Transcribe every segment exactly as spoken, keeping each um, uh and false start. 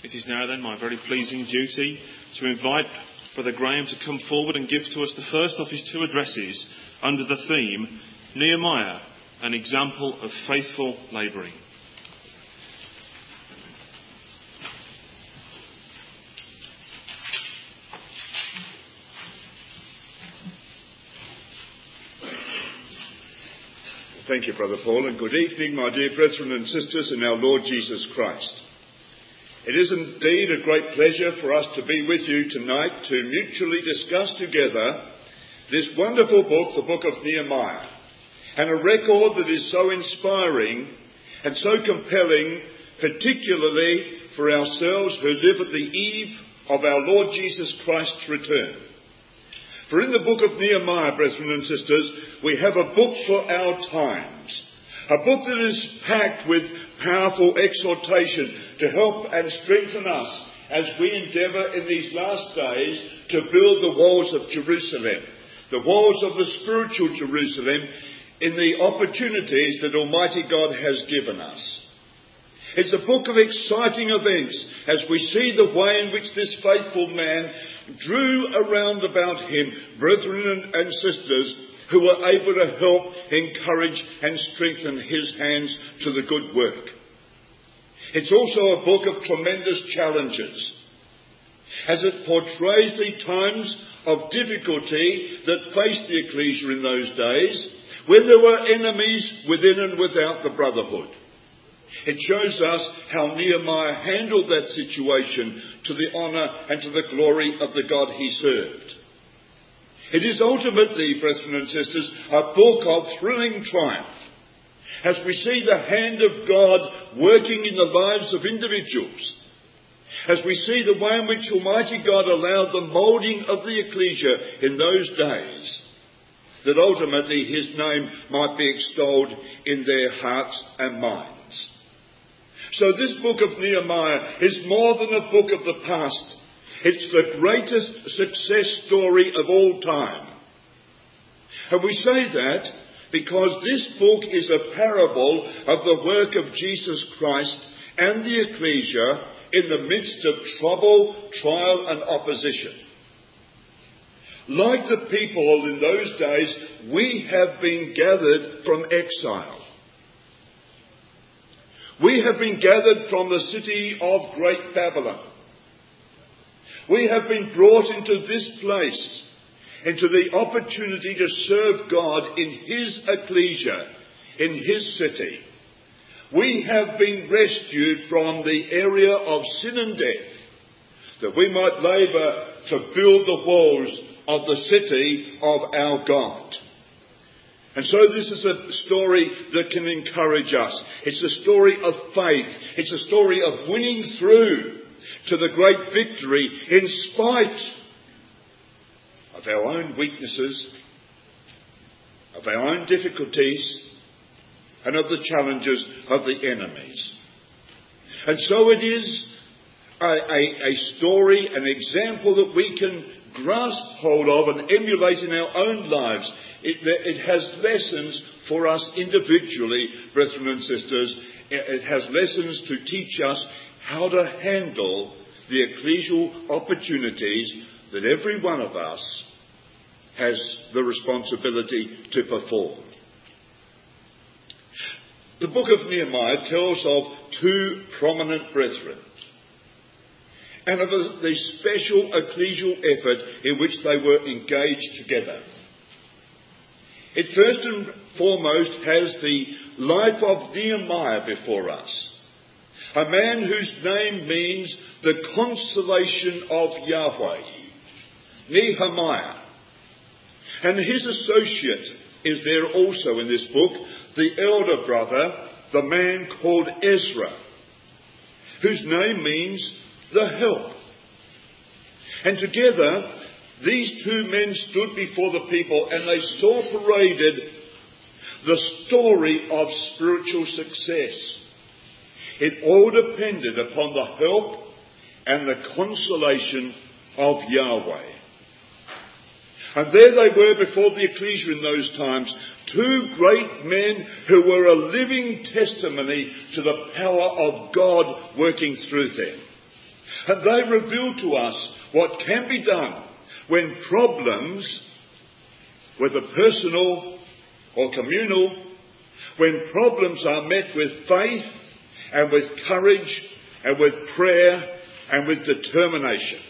It is now then my very pleasing duty to invite Brother Graham to come forward and give to us the first of his two addresses under the theme, Nehemiah, an example of faithful labouring. Thank you, Brother Paul, and good evening, my dear brethren and sisters in our Lord Jesus Christ. It is indeed a great pleasure for us to be with you tonight to mutually discuss together this wonderful book, the book of Nehemiah, and a record that is so inspiring and so compelling, particularly for ourselves who live at the eve of our Lord Jesus Christ's return. For in the book of Nehemiah, brethren and sisters, we have a book for our times, a book that is packed with powerful exhortation to help and strengthen us as we endeavour in these last days to build the walls of Jerusalem, the walls of the spiritual Jerusalem, in the opportunities that Almighty God has given us. It's a book of exciting events as we see the way in which this faithful man drew around about him brethren and sisters who were able to help, encourage and strengthen his hands to the good work. It's also a book of tremendous challenges, as it portrays the times of difficulty that faced the ecclesia in those days, when there were enemies within and without the brotherhood. It shows us how Nehemiah handled that situation to the honour and to the glory of the God he served. It is ultimately, brethren and sisters, a book of thrilling triumph, as we see the hand of God working in the lives of individuals, as we see the way in which Almighty God allowed the moulding of the ecclesia in those days, that ultimately his name might be extolled in their hearts and minds. So this book of Nehemiah is more than a book of the past. It's the greatest success story of all time. And we say that because this book is a parable of the work of Jesus Christ and the ecclesia in the midst of trouble, trial and opposition. Like the people in those days, we have been gathered from exile. We have been gathered from the city of Great Babylon. We have been brought into this place, into the opportunity to serve God in his ecclesia, in his city. We have been rescued from the area of sin and death, that we might labour to build the walls of the city of our God. And so this is a story that can encourage us. It's a story of faith. It's a story of winning through to the great victory in spite of our own weaknesses, of our own difficulties, and of the challenges of the enemies. And so it is a, a, a story, an example that we can grasp hold of and emulate in our own lives. It, it has lessons for us individually, brethren and sisters. It has lessons to teach us how to handle the ecclesial opportunities that every one of us has the responsibility to perform. The book of Nehemiah tells of two prominent brethren and of the special ecclesial effort in which they were engaged together. It first and foremost has the life of Nehemiah before us, a man whose name means the consolation of Yahweh, Nehemiah. And his associate is there also in this book, the elder brother, the man called Ezra, whose name means the help. And together, these two men stood before the people and they saw paraded the story of spiritual success. It all depended upon the help and the consolation of Yahweh. And there they were before the ecclesia in those times, two great men who were a living testimony to the power of God working through them. And they reveal to us what can be done when problems, whether personal or communal, when problems are met with faith and with courage and with prayer and with determination.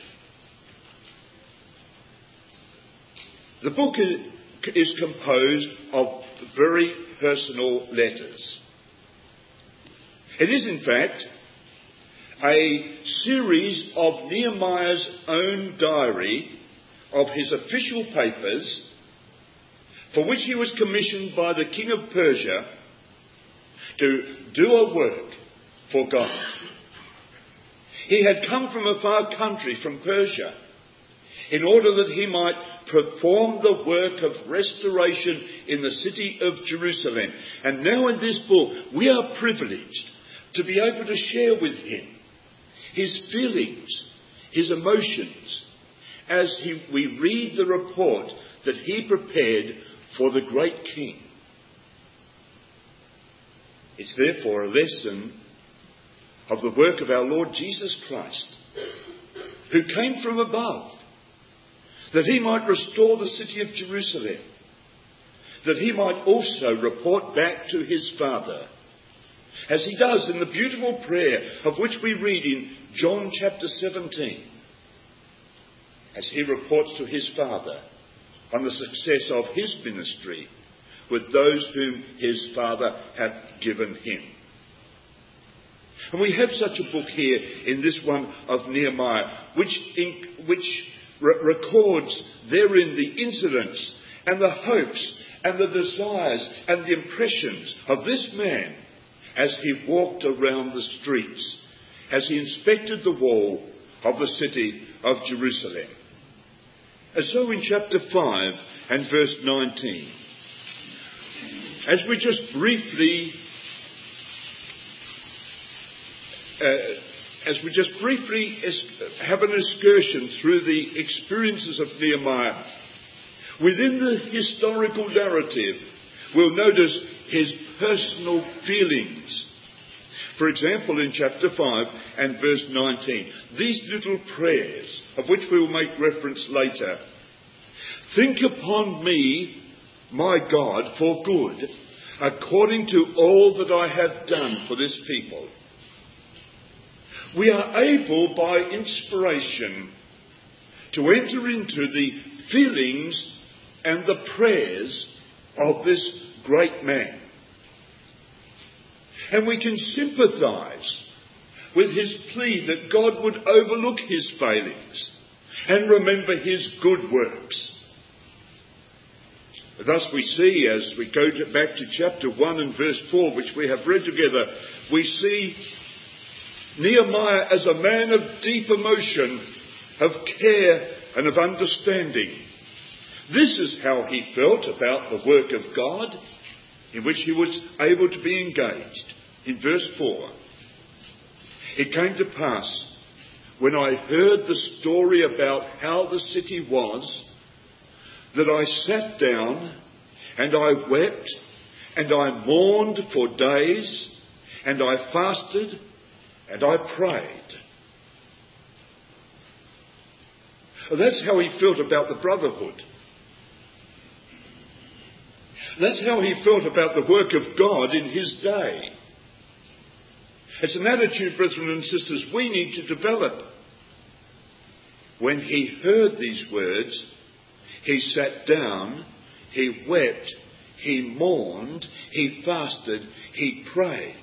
The book is composed of very personal letters. It is, in fact, a series of Nehemiah's own diary of his official papers, for which he was commissioned by the king of Persia to do a work for God. He had come from a far country, from Persia, in order that he might perform the work of restoration in the city of Jerusalem. And now in this book, we are privileged to be able to share with him his feelings, his emotions, as he, we read the report that he prepared for the great king. It's therefore a lesson of the work of our Lord Jesus Christ, who came from above, that he might restore the city of Jerusalem, that he might also report back to his Father, as he does in the beautiful prayer of which we read in John chapter seventeen, as he reports to his Father on the success of his ministry with those whom his Father hath given him. And we have such a book here in this one of Nehemiah, which, in, which re- records therein the incidents and the hopes and the desires and the impressions of this man as he walked around the streets, as he inspected the wall of the city of Jerusalem. And so in chapter five and verse nineteen, as we just briefly uh, as we just briefly have an excursion through the experiences of Nehemiah, within the historical narrative, we'll notice his personal feelings. For example, in chapter five and verse nineteen, these little prayers, of which we will make reference later. Think upon me, my God, for good, according to all that I have done for this people. We are able, by inspiration, to enter into the feelings and the prayers of this great man. And we can sympathise with his plea that God would overlook his failings and remember his good works. Thus we see, as we go to, back to chapter one and verse four, which we have read together, we see Nehemiah as a man of deep emotion, of care and of understanding. This is how he felt about the work of God, in which he was able to be engaged. In verse four, it came to pass, when I heard the story about how the city was, that I sat down and I wept and I mourned for days and I fasted and I prayed. That's how he felt about the brotherhood. That's how he felt about the work of God in his day. It's an attitude, brethren and sisters, we need to develop. When he heard these words, he sat down, he wept, he mourned, he fasted, he prayed.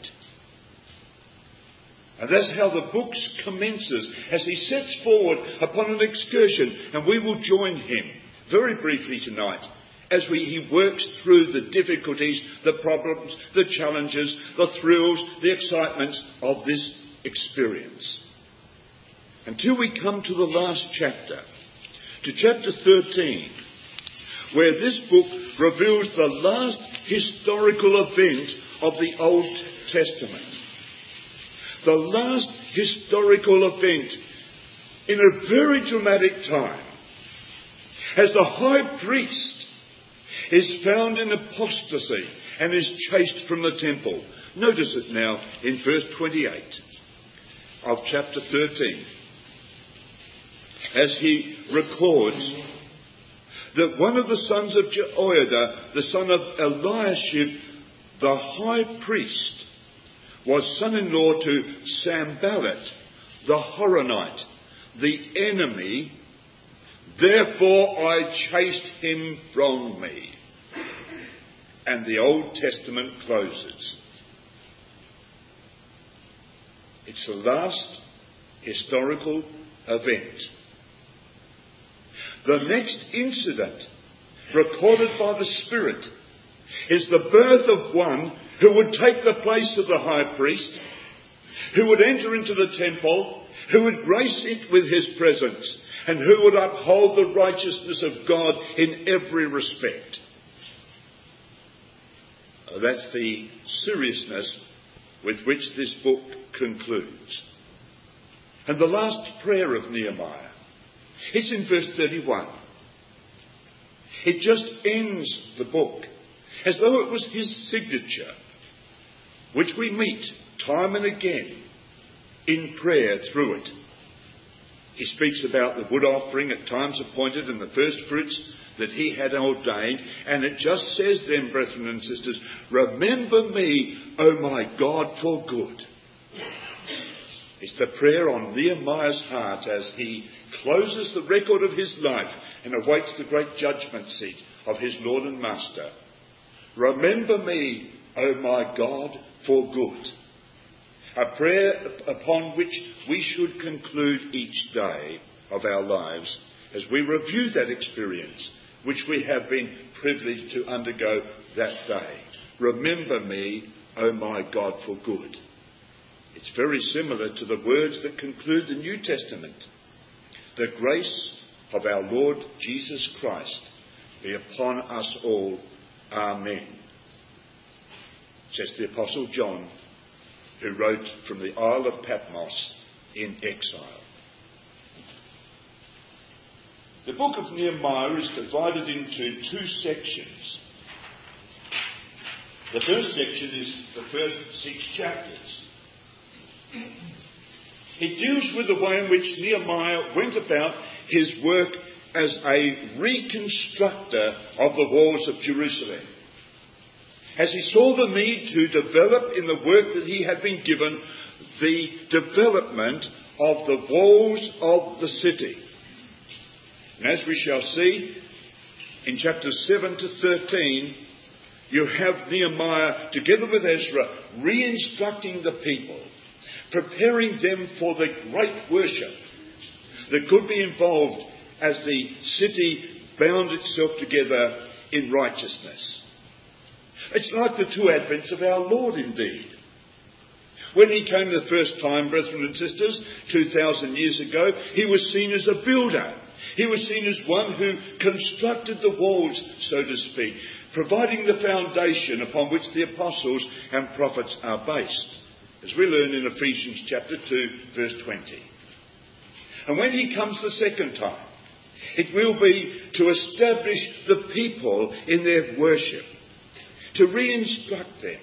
And that's how the book commences, as he sets forward upon an excursion, and we will join him very briefly tonight as we, he works through the difficulties, the problems, the challenges, the thrills, the excitements of this experience. Until we come to the last chapter, to chapter thirteen, where this book reveals the last historical event of the Old Testament. The last historical event in a very dramatic time, as the high priest is found in apostasy and is chased from the temple. Notice it now in verse twenty-eight of chapter thirteen. as he records that one of the sons of Jehoiada, the son of Eliashib, the high priest, was son-in-law to Sanballat, the Horonite, the enemy. Therefore I chased him from me. And the Old Testament closes. It's the last historical event. The next incident recorded by the Spirit is the birth of one who would take the place of the high priest, who would enter into the temple, who would grace it with his presence, and who would uphold the righteousness of God in every respect. That's the seriousness with which this book concludes. And the last prayer of Nehemiah, it's in verse thirty-one. It just ends the book as though it was his signature, which we meet time and again in prayer through it. He speaks about the wood offering at times appointed and the first fruits that he had ordained. And it just says then, brethren and sisters, remember me, O my God, for good. It's the prayer on Nehemiah's heart as he closes the record of his life and awaits the great judgment seat of his Lord and Master. Remember me, O my God, for good. A prayer upon which we should conclude each day of our lives as we review that experience which we have been privileged to undergo that day. Remember me, O my God, for good. It's very similar to the words that conclude the New Testament. The grace of our Lord Jesus Christ be upon us all. Amen. Says the Apostle John, who wrote from the Isle of Patmos in exile. The book of Nehemiah is divided into two sections. The first section is the first six chapters. It deals with the way in which Nehemiah went about his work as a reconstructor of the walls of Jerusalem. As he saw the need to develop in the work that he had been given, the development of the walls of the city. And as we shall see in chapters seven to thirteen, you have Nehemiah, together with Ezra, re-instructing the people, preparing them for the great worship that could be involved as the city bound itself together in righteousness. It's like the two advents of our Lord indeed. When he came the first time, brethren and sisters, two thousand years ago, he was seen as a builder. He was seen as one who constructed the walls, so to speak, providing the foundation upon which the apostles and prophets are based, as we learn in Ephesians chapter two, verse twenty. And when he comes the second time, it will be to establish the people in their worship, to re-instruct them.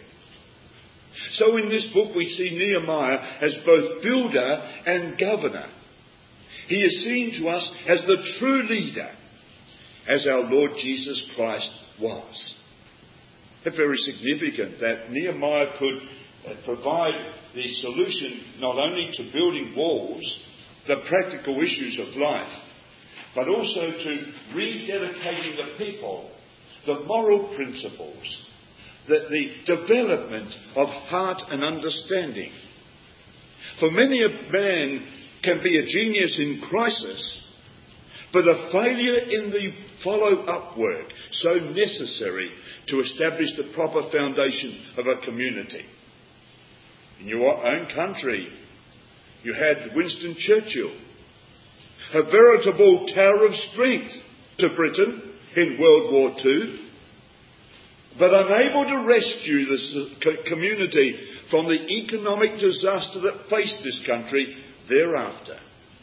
So in this book we see Nehemiah as both builder and governor. He is seen to us as the true leader, as our Lord Jesus Christ was. It's very significant that Nehemiah could uh, provide the solution not only to building walls, the practical issues of life, but also to rededicating the people, the moral principles, that the development of heart and understanding. For many a man can be a genius in crisis, but a failure in the follow-up work so necessary to establish the proper foundation of a community. In your own country, you had Winston Churchill, a veritable tower of strength to Britain in World War Two, but unable to rescue the community from the economic disaster that faced this country thereafter.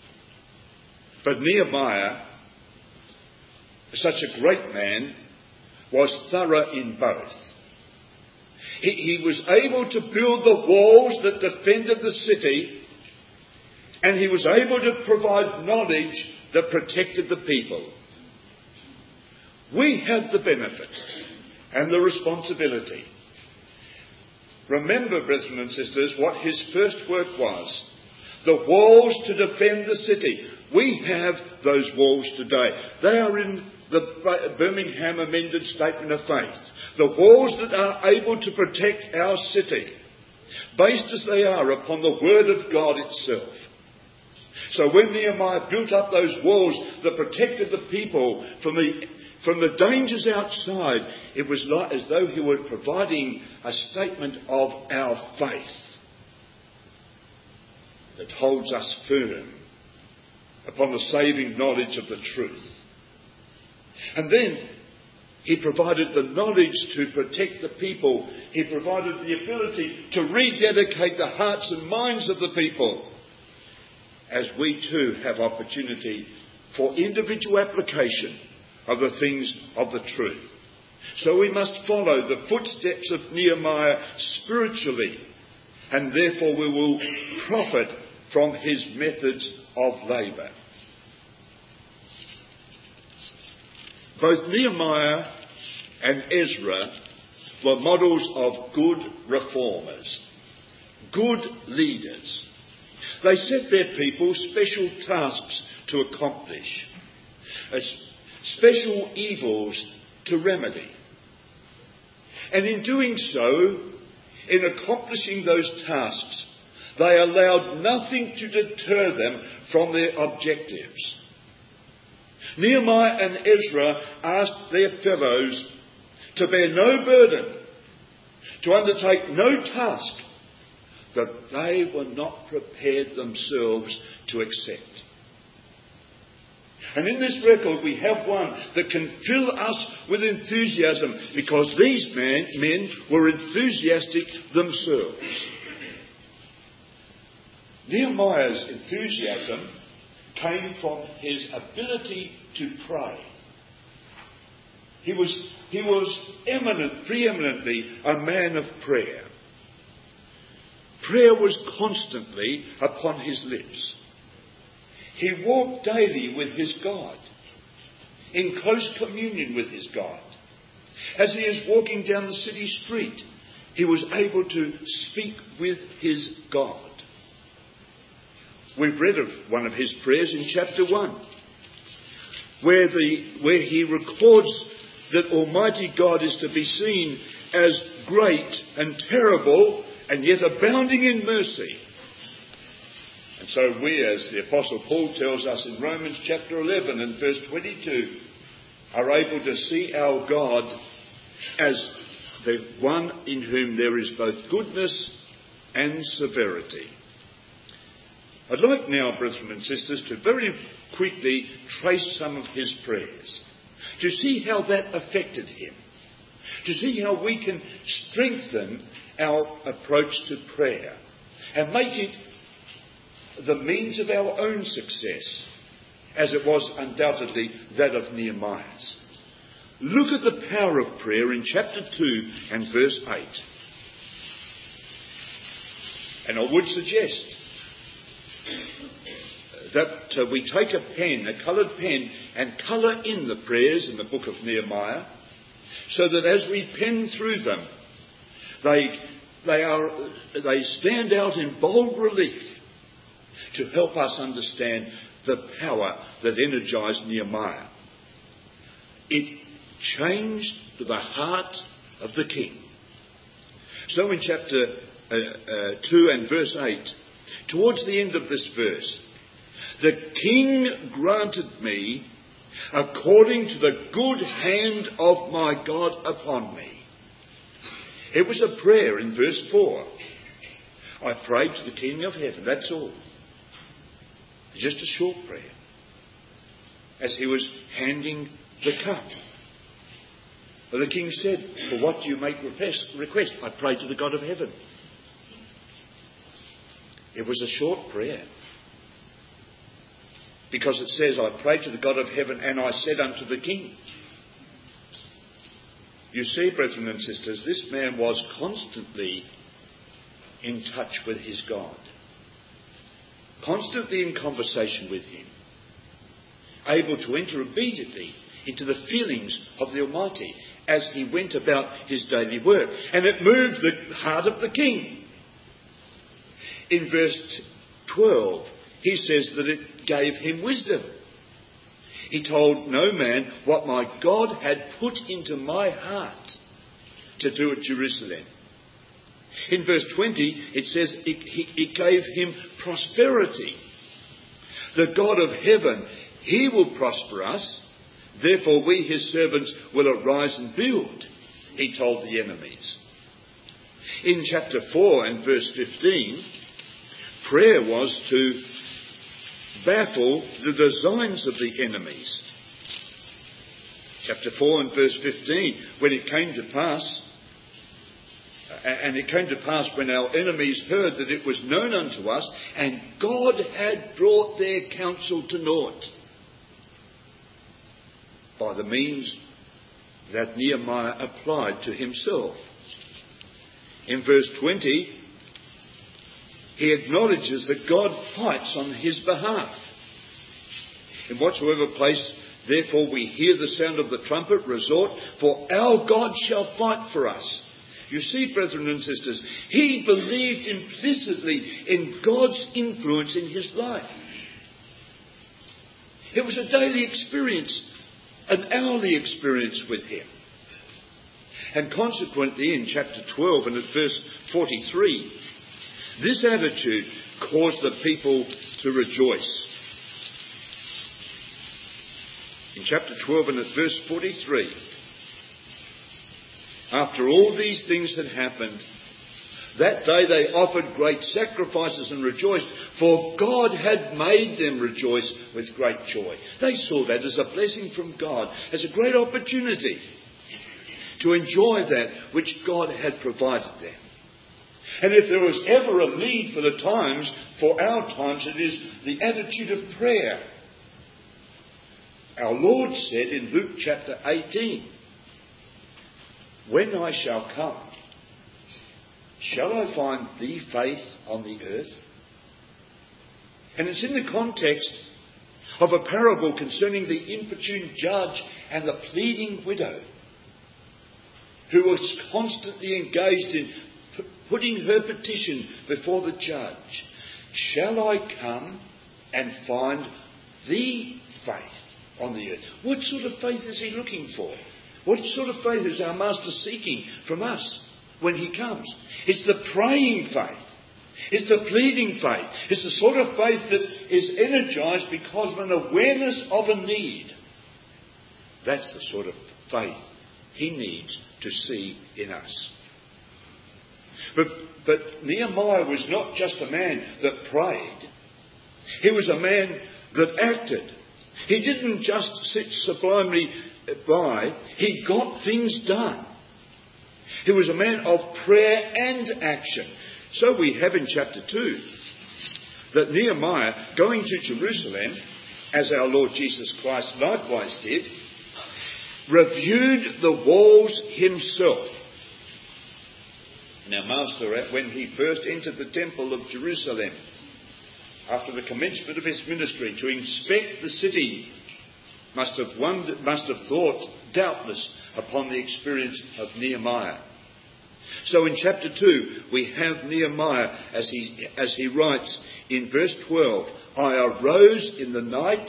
But Nehemiah, such a great man, was thorough in both. He, he was able to build the walls that defended the city, and he was able to provide knowledge that protected the people. We have the benefit and the responsibility. Remember, brethren and sisters, what his first work was. The walls to defend the city. We have those walls today. They are in the Birmingham Amended Statement of Faith. The walls that are able to protect our city, based as they are upon the Word of God itself. So when Nehemiah built up those walls that protected the people from the from the dangers outside, it was like as though he were providing a statement of our faith that holds us firm upon the saving knowledge of the truth. And then he provided the knowledge to protect the people. He provided the ability to rededicate the hearts and minds of the people, as we too have opportunity for individual application of the things of the truth. So we must follow the footsteps of Nehemiah spiritually, and therefore we will profit from his methods of labour. Both Nehemiah and Ezra were models of good reformers, good leaders. They set their people special tasks to accomplish, special evils to remedy. And in doing so, in accomplishing those tasks, they allowed nothing to deter them from their objectives. Nehemiah and Ezra asked their fellows to bear no burden, to undertake no task that they were not prepared themselves to accept. And in this record we have one that can fill us with enthusiasm, because these men, men were enthusiastic themselves. Nehemiah's enthusiasm came from his ability to pray. He was, he was eminent, preeminently a man of prayer. Prayer was constantly upon his lips. He walked daily with his God, in close communion with his God. As he is walking down the city street, he was able to speak with his God. We've read of one of his prayers in chapter one, where, the, where he records that Almighty God is to be seen as great and terrible and yet abounding in mercy. And so we, as the Apostle Paul tells us in Romans chapter eleven and verse twenty-two, are able to see our God as the one in whom there is both goodness and severity. I'd like now, brethren and sisters, to very quickly trace some of his prayers, to see how that affected him, to see how we can strengthen our approach to prayer and make it the means of our own success, as it was undoubtedly that of Nehemiah's. Look at the power of prayer in chapter two and verse eight. And I would suggest that uh, we take a pen, a coloured pen, and colour in the prayers in the book of Nehemiah, so that as we pen through them, they, they, are, they stand out in bold relief to help us understand the power that energised Nehemiah. It changed the heart of the king. So in chapter uh, uh, two and verse eight, towards the end of this verse, the king granted me according to the good hand of my God upon me. It was a prayer in verse four. I prayed to the King of heaven, that's all. Just a short prayer. As he was handing the cup. Well, the king said, for what do you make request? I pray to the God of heaven. It was a short prayer. Because it says, I prayed to the God of heaven and I said unto the king. You see, brethren and sisters, this man was constantly in touch with his God. Constantly in conversation with him. able to enter immediately into the feelings of the Almighty as he went about his daily work. And it moved the heart of the king. In verse twelve, he says that it gave him wisdom. He told no man what my God had put into my heart to do at Jerusalem. In verse twenty, it says it, it gave him prosperity. The God of heaven, he will prosper us. Therefore we, his servants, will arise and build, he told the enemies. In chapter four and verse fifteen, prayer was to baffle the designs of the enemies. Chapter four and verse fifteen, when it came to pass, and it came to pass when our enemies heard that it was known unto us, and God had brought their counsel to naught, by the means that Nehemiah applied to himself. In verse twenty, he acknowledges that God fights on his behalf. In whatsoever place, therefore, we hear the sound of the trumpet, resort, for our God shall fight for us. You see, brethren and sisters, he believed implicitly in God's influence in his life. It was a daily experience, an hourly experience with him. And consequently, in chapter twelve and at verse forty-three, this attitude caused the people to rejoice. In chapter twelve and at verse forty-three, after all these things had happened, that day they offered great sacrifices and rejoiced, for God had made them rejoice with great joy. They saw that as a blessing from God, as a great opportunity to enjoy that which God had provided them. And if there was ever a need for the times, for our times, it is the attitude of prayer. Our Lord said in Luke chapter eighteen, when I shall come, shall I find thee faith on the earth? And it's in the context of a parable concerning the importune judge and the pleading widow, who was constantly engaged in p- putting her petition before the judge. Shall I come and find thee faith on the earth? What sort of faith is he looking for? What sort of faith is our Master seeking from us when he comes? It's the praying faith. It's the pleading faith. It's the sort of faith that is energized because of an awareness of a need. That's the sort of faith he needs to see in us. But, but Nehemiah was not just a man that prayed. He was a man that acted. He didn't just sit sublimely by. He got things done. He was a man of prayer and action. So we have in chapter two that Nehemiah, going to Jerusalem, as our Lord Jesus Christ likewise did, reviewed the walls himself. Now, Master, when he first entered the temple of Jerusalem, after the commencement of his ministry, to inspect the city, must have wondered, must have thought, doubtless, upon the experience of Nehemiah. So in chapter two, we have Nehemiah as he, as he writes in verse twelve, I arose in the night,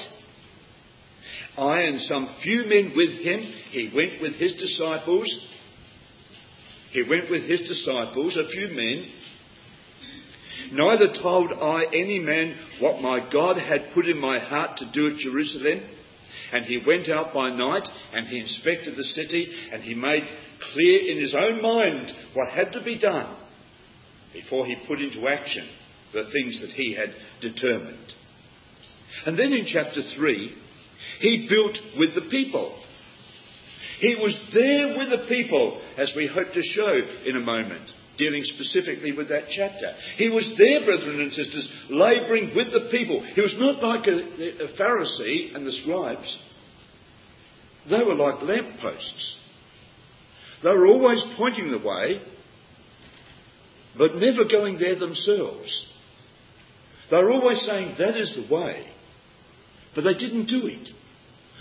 I and some few men with him. He went with his disciples. He went with his disciples, a few men. Neither told I any man what my God had put in my heart to do at Jerusalem. And he went out by night, and he inspected the city, and he made clear in his own mind what had to be done before he put into action the things that he had determined. And then in chapter three, he built with the people. He was there with the people, as we hope to show in a moment, dealing specifically with that chapter. He was there, brethren and sisters, labouring with the people. He was not like a, a Pharisee and the scribes. They were like lampposts. They were always pointing the way, but never going there themselves. They were always saying, that is the way. But they didn't do it.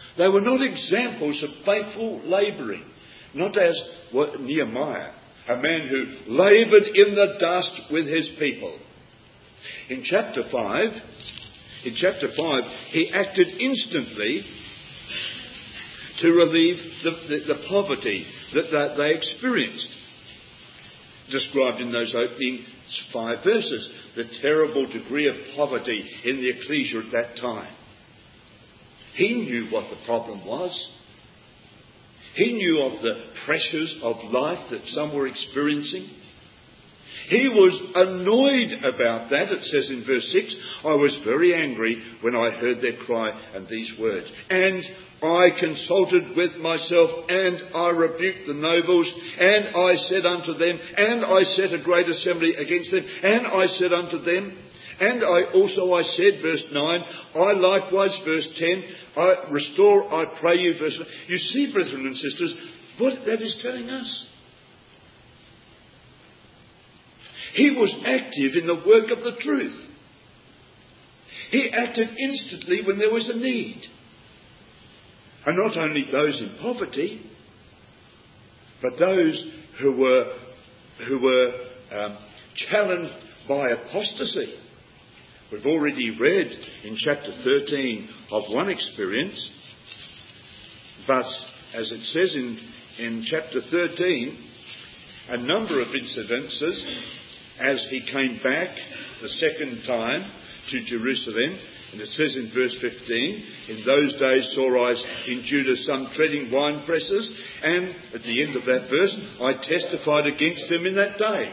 They were not examples of faithful labouring, not as Nehemiah, a man who laboured in the dust with his people. In chapter five, in chapter five, he acted instantly to relieve the, the, the poverty that, that they experienced, described in those opening five verses, the terrible degree of poverty in the ecclesia at that time. He knew what the problem was. He knew of the pressures of life that some were experiencing. He was annoyed about that. It says in verse six, I was very angry when I heard their cry and these words. And I consulted with myself, and I rebuked the nobles, and I said unto them, and I set a great assembly against them, and I said unto them, and I also I said, verse nine, I likewise, verse ten, I restore, I pray you, verse nine. You see, brethren and sisters, what that is telling us. He was active in the work of the truth. He acted instantly when there was a need. And not only those in poverty, but those who were who were um, challenged by apostasy. We've already read in chapter thirteen of one experience, but as it says in, in chapter thirteen, a number of incidences as he came back the second time to Jerusalem. And it says in verse fifteen, in those days saw I in Judah some treading wine presses, and at the end of that verse, I testified against them in that day.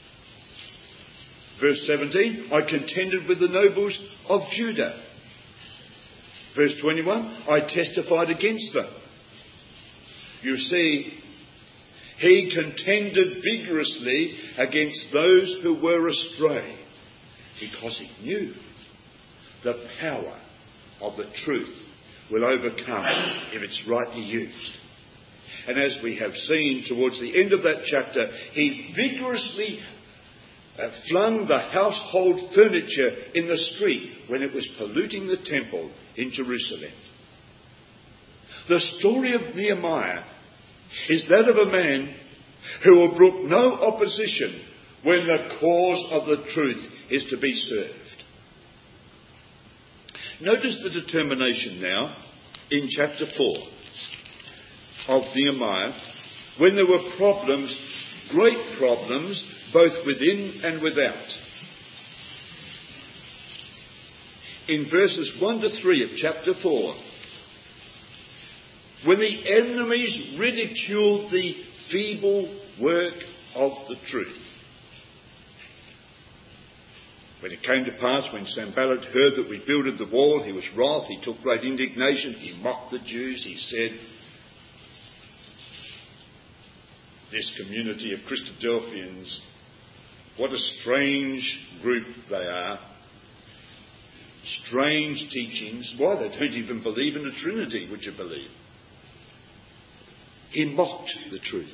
Verse seventeen, I contended with the nobles of Judah. Verse twenty-one, I testified against them. You see, he contended vigorously against those who were astray, because he knew the power of the truth will overcome if it's rightly used. And as we have seen towards the end of that chapter, he vigorously uh, flung the household furniture in the street when it was polluting the temple in Jerusalem. The story of Nehemiah is that of a man who will brook no opposition when the cause of the truth is to be served. Notice the determination now in chapter four of Nehemiah, when there were problems, great problems, both within and without. In verses one to three of chapter four, when the enemies ridiculed the feeble work of the truth. When it came to pass, when Sanballat heard that we builded the wall, he was wroth, he took great indignation, he mocked the Jews, he said, this community of Christadelphians, what a strange group they are. Strange teachings. Why, they don't even believe in the Trinity, would you believe? He mocked the truth.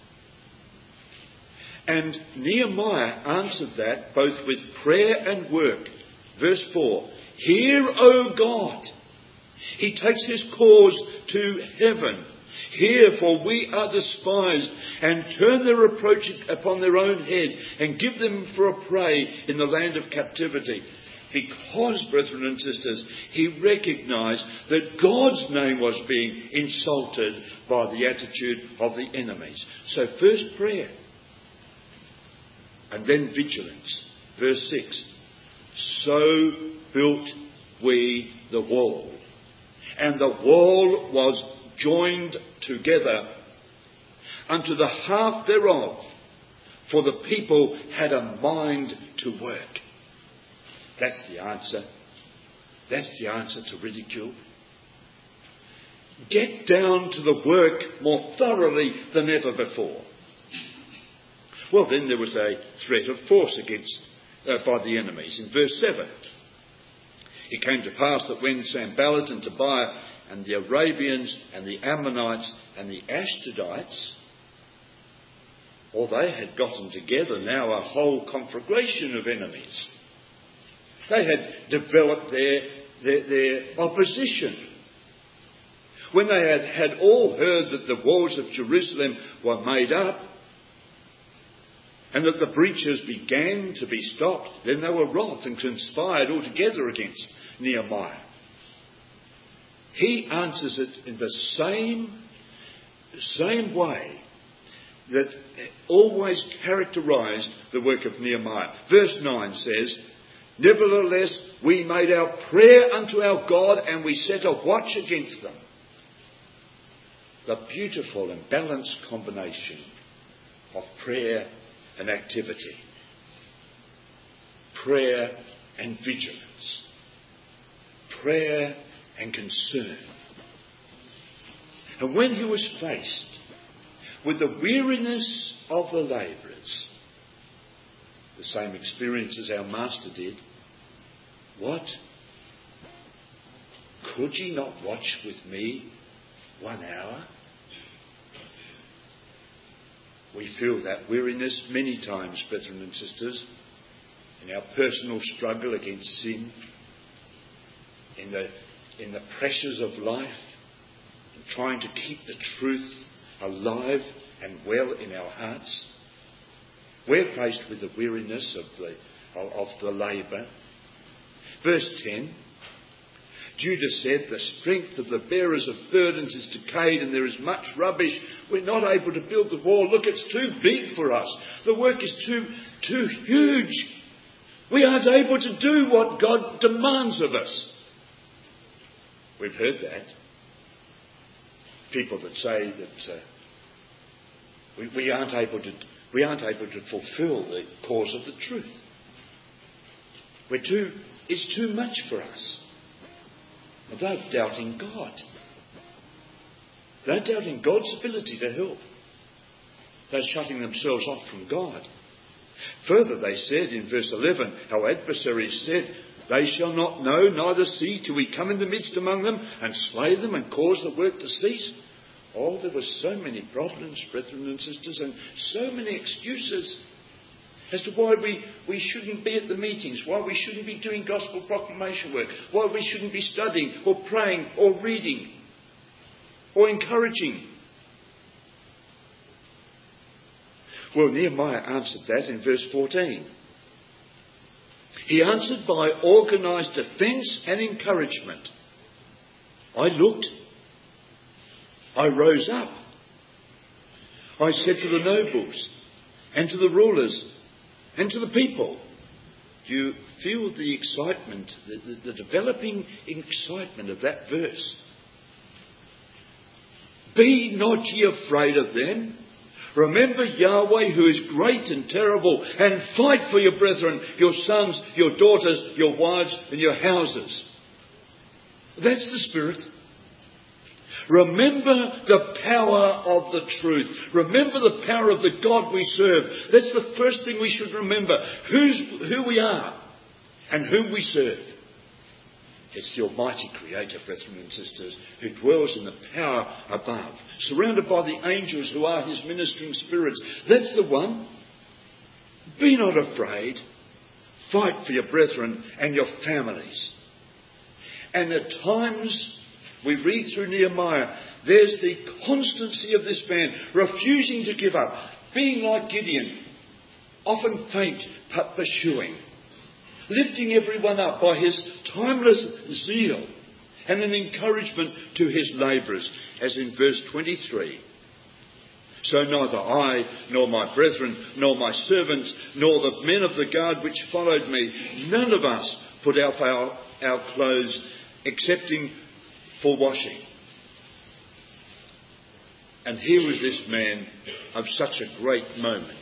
And Nehemiah answered that both with prayer and work. Verse four, hear, O God. He takes his cause to heaven. Hear, for we are despised, and turn their reproach upon their own head, and give them for a prey in the land of captivity. Because, brethren and sisters, he recognised that God's name was being insulted by the attitude of the enemies. So first prayer, and then vigilance. Verse six, so built we the wall, and the wall was joined together unto the half thereof, for the people had a mind to work. That's the answer. That's the answer to ridicule. Get down to the work more thoroughly than ever before. Well, then there was a threat of force against uh, by the enemies. In verse seven, it came to pass that when Sanballat and Tobiah and the Arabians and the Ammonites and the Ashdodites, or they had gotten together now a whole conflagration of enemies. They had developed their, their, their opposition. when they had, had all heard that the walls of Jerusalem were made up, and that the breaches began to be stopped, then they were wroth and conspired altogether against Nehemiah. He answers it in the same, same way that always characterised the work of Nehemiah. Verse nine says, "Nevertheless, we made our prayer unto our God, and we set a watch against them." The beautiful and balanced combination of prayer and activity. Prayer and vigilance. Prayer and concern. And when he was faced with the weariness of the labourers, the same experience as our Master did, what? Could ye not watch with me one hour? We feel that weariness many times, brethren and sisters, in our personal struggle against sin, in the, in the pressures of life, in trying to keep the truth alive and well in our hearts. We're faced with the weariness of the, of, of the labour. Verse ten, Judah said, "The strength of the bearers of burdens is decayed, and there is much rubbish. We're not able to build the wall. Look, it's too big for us. The work is too, too huge. We aren't able to do what God demands of us." We've heard that. People that say that uh, we, we aren't able to we aren't able to fulfil the cause of the truth. We're too. It's too much for us. And they're doubting God. They're doubting God's ability to help. They're shutting themselves off from God. Further, they said in verse eleven, our adversaries said, "They shall not know, neither see, till we come in the midst among them and slay them and cause the work to cease." Oh, there were so many problems, brethren and sisters, and so many excuses as to why we, we shouldn't be at the meetings, why we shouldn't be doing gospel proclamation work, why we shouldn't be studying or praying or reading or encouraging. Well, Nehemiah answered that in verse fourteen. He answered by organised defence and encouragement. I looked. I rose up. I said to the nobles and to the rulers and to the people. Do you feel the excitement, the, the, the developing excitement of that verse? "Be not ye afraid of them. Remember Yahweh, who is great and terrible, and fight for your brethren, your sons, your daughters, your wives, and your houses." That's the spirit. Remember the power of the truth. Remember the power of the God we serve. That's the first thing we should remember. Who's, who we are and whom we serve. It's the Almighty Creator, brethren and sisters, who dwells in the power above, surrounded by the angels who are his ministering spirits. That's the one. Be not afraid. Fight for your brethren and your families. And at times, we read through Nehemiah, there's the constancy of this man, refusing to give up, being like Gideon, often faint but pursuing, lifting everyone up by his timeless zeal and an encouragement to his labourers, as in verse twenty-three. "So neither I, nor my brethren, nor my servants, nor the men of the guard which followed me, none of us put off our, our clothes, excepting for washing." And here was this man of such a great moment.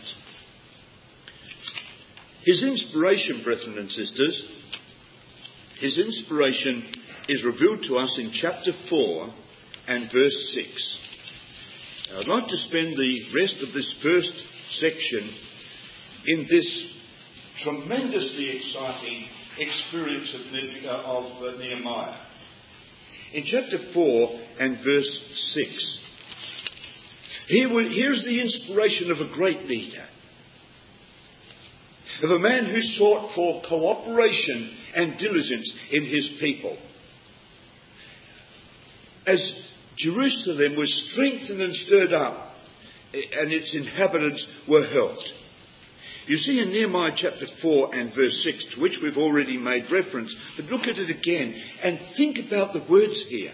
His inspiration, brethren and sisters, his inspiration is revealed to us in chapter four and verse six. Now, I'd like to spend the rest of this first section in this tremendously exciting experience of, Ne- uh, of uh, Nehemiah. In chapter four and verse six, here, here's the inspiration of a great leader, of a man who sought for cooperation and diligence in his people. As Jerusalem was strengthened and stirred up, and its inhabitants were helped. You see in Nehemiah chapter four and verse six, to which we've already made reference, but look at it again and think about the words here.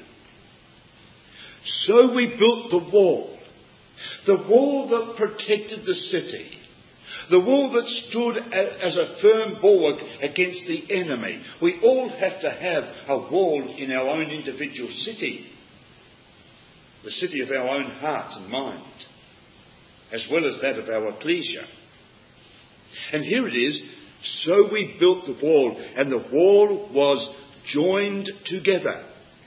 So we built the wall, the wall that protected the city, the wall that stood as a firm bulwark against the enemy. We all have to have a wall in our own individual city, the city of our own heart and mind, as well as that of our ecclesia. And here it is, so we built the wall, and the wall was joined together.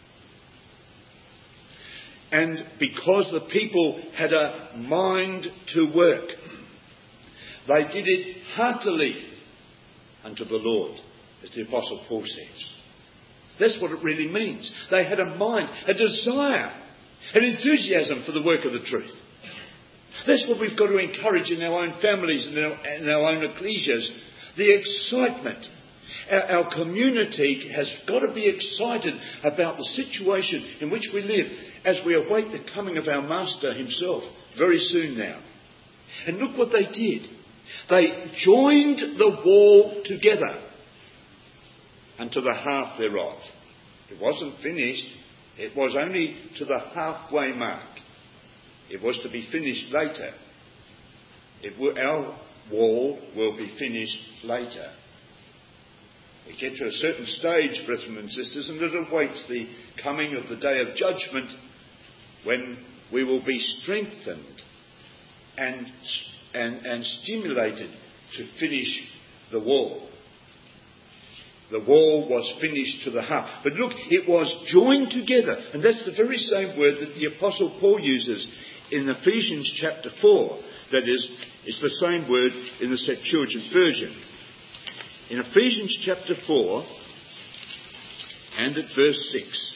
And because the people had a mind to work, they did it heartily unto the Lord, as the Apostle Paul says. That's what it really means. They had a mind, a desire, an enthusiasm for the work of the truth. That's what we've got to encourage in our own families and in our, in our own ecclesias. The excitement. Our, our community has got to be excited about the situation in which we live as we await the coming of our Master himself very soon now. And look what they did. They joined the wall together unto the half thereof. It wasn't finished. It was only to the halfway mark. It was to be finished later. It will, our wall will be finished later. We get to a certain stage, brethren and sisters, and it awaits the coming of the day of judgment when we will be strengthened and, and, and stimulated to finish the wall. The wall was finished to the half. But look, it was joined together. And that's the very same word that the Apostle Paul uses in Ephesians chapter four. That is, it's the same word in the Septuagint version. In Ephesians chapter four and at verse six,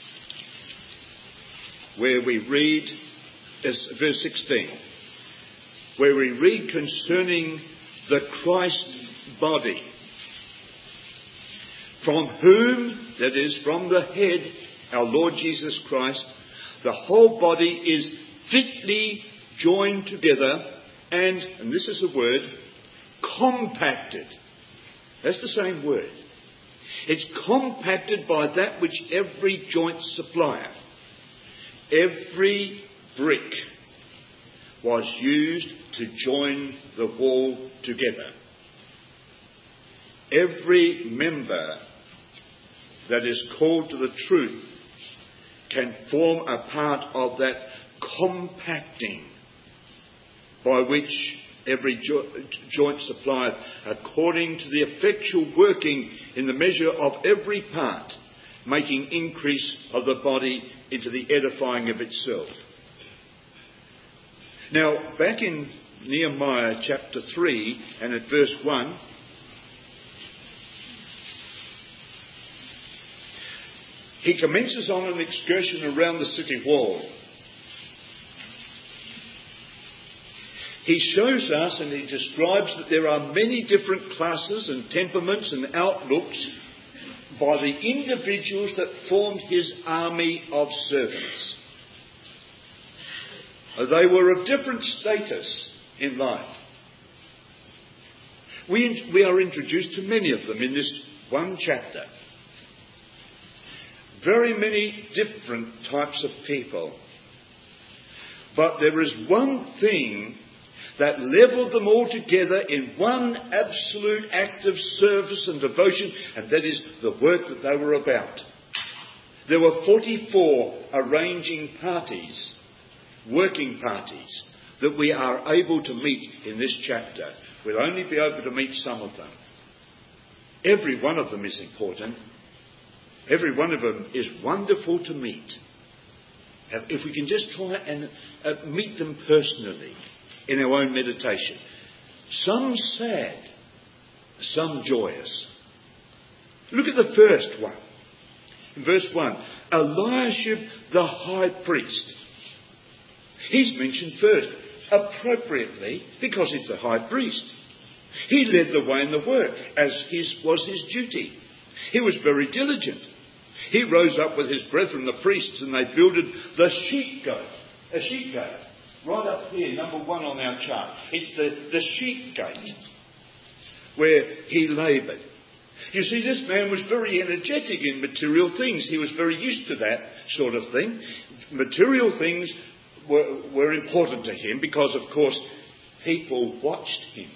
where we read, as verse sixteen, where we read concerning the Christ body, from whom, that is, from the head, our Lord Jesus Christ, the whole body is fitly joined together and, and this is the word, compacted. That's the same word. It's compacted by that which every joint supplieth. Every brick was used to join the wall together. Every member that is called to the truth can form a part of that compacting by which every jo- joint supplieth, according to the effectual working in the measure of every part, making increase of the body into the edifying of itself. Now, back in Nehemiah chapter three and at verse one, he commences on an excursion around the city wall. He shows us and he describes that there are many different classes and temperaments and outlooks by the individuals that formed his army of servants. They were of different status in life. We, we are introduced to many of them in this one chapter. Very many different types of people. But there is one thing that levelled them all together in one absolute act of service and devotion, and that is the work that they were about. There were forty-four arranging parties, working parties, that we are able to meet in this chapter. We'll only be able to meet some of them. Every one of them is important. Every one of them is wonderful to meet. If we can just try and uh, meet them personally in our own meditation. Some sad, some joyous. Look at the first one. In verse one, Eliashib the high priest. He's mentioned first, appropriately, because he's the high priest. He led the way in the work, as his was his duty. He was very diligent. He rose up with his brethren, the priests, and they builded the sheep gate. A sheep gate. Right up here, number one on our chart. It's the, the sheep gate where he laboured. You see, this man was very energetic in material things. He was very used to that sort of thing. Material things were, were important to him because, of course, people watched him.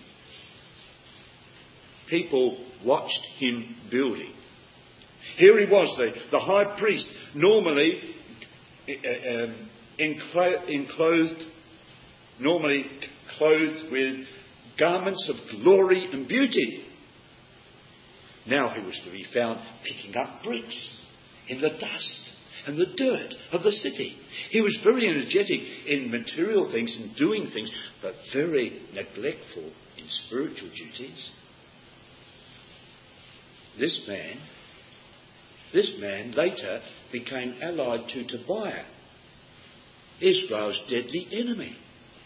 People watched him building. Here he was, the, the high priest, normally uh, um, enclo- enclosed, normally clothed with garments of glory and beauty. Now he was to be found picking up bricks in the dust and the dirt of the city. He was very energetic in material things and doing things, but very neglectful in spiritual duties. This man, this man later became allied to Tobiah, Israel's deadly enemy.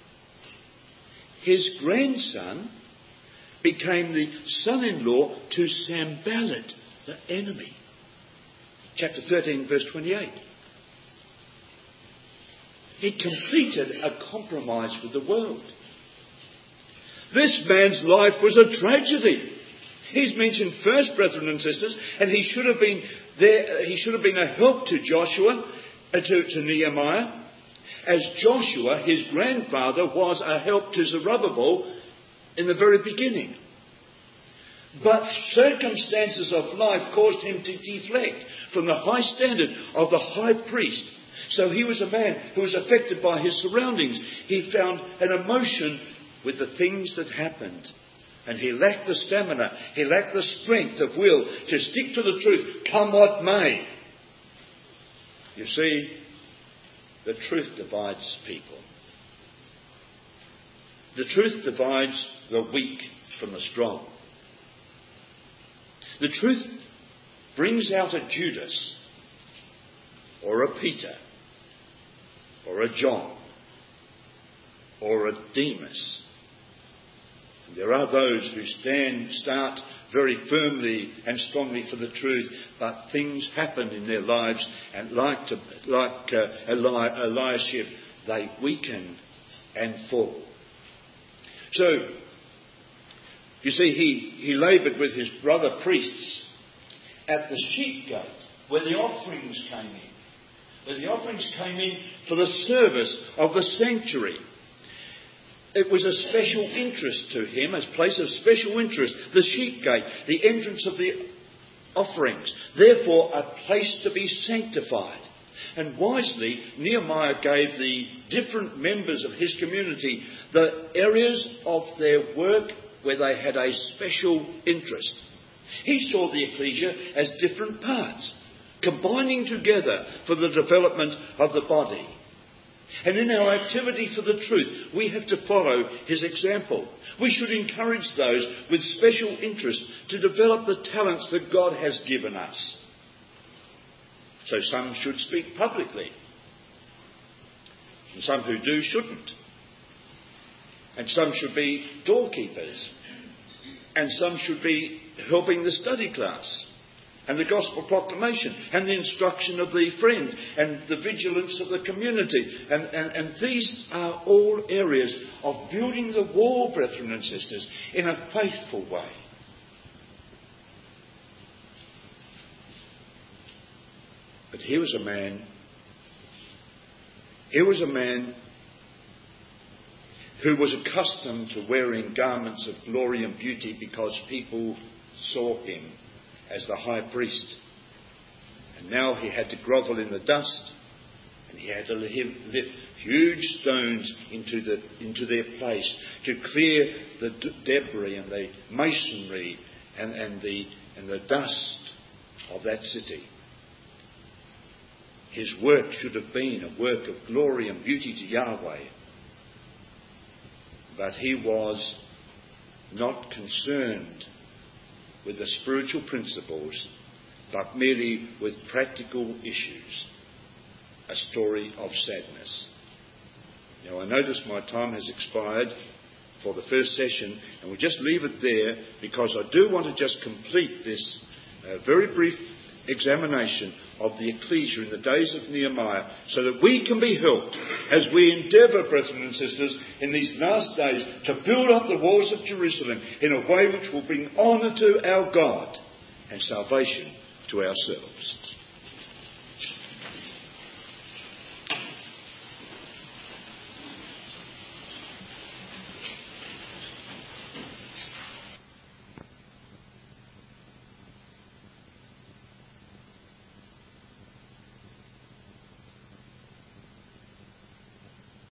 His grandson became the son-in-law to Sanballat, the enemy. Chapter thirteen, verse twenty-eight. He completed a compromise with the world. This man's life was a tragedy. He's mentioned first, brethren and sisters, and he should have been there. He should have been a help to Joshua, uh, to, to Nehemiah, as Joshua, his grandfather, was a help to Zerubbabel in the very beginning. But circumstances of life caused him to deflect from the high standard of the high priest. So he was a man who was affected by his surroundings. He found an emotion with the things that happened. And he lacked the stamina, he lacked the strength of will to stick to the truth, come what may. You see, the truth divides people. The truth divides the weak from the strong. The truth brings out a Judas, or a Peter, or a John, or a Demas. There are those who stand, start very firmly and strongly for the truth, but things happen in their lives, and like, to, like uh, Eli, Eliashib, they weaken and fall. So, you see, he, he laboured with his brother priests at the sheep gate, where the offerings came in. Where the offerings came in for the service of the sanctuary. It was a special interest to him, a place of special interest, the sheep gate, the entrance of the offerings. Therefore, a place to be sanctified. And wisely, Nehemiah gave the different members of his community the areas of their work where they had a special interest. He saw the ecclesia as different parts, combining together for the development of the body. And in our activity for the truth, we have to follow his example. We should encourage those with special interest to develop the talents that God has given us. So some should speak publicly, and some who do shouldn't. And some should be doorkeepers, and some should be helping the study class, and the gospel proclamation, and the instruction of the friend, and the vigilance of the community. And, and, and these are all areas of building the wall, brethren and sisters, in a faithful way. But here was a man, here was a man who was accustomed to wearing garments of glory and beauty because people saw him as the high priest. And now he had to grovel in the dust, and he had to lift huge stones into the into their place to clear the d- debris and the masonry and, and the and the dust of that city. His work should have been a work of glory and beauty to Yahweh. But he was not concerned with the spiritual principles, but merely with practical issues. A story of sadness. Now, I notice my time has expired for the first session, and we'll just leave it there because I do want to just complete this uh, very brief examination of the ecclesia in the days of Nehemiah, so that we can be helped as we endeavour, brethren and sisters, in these last days to build up the walls of Jerusalem in a way which will bring honour to our God and salvation to ourselves.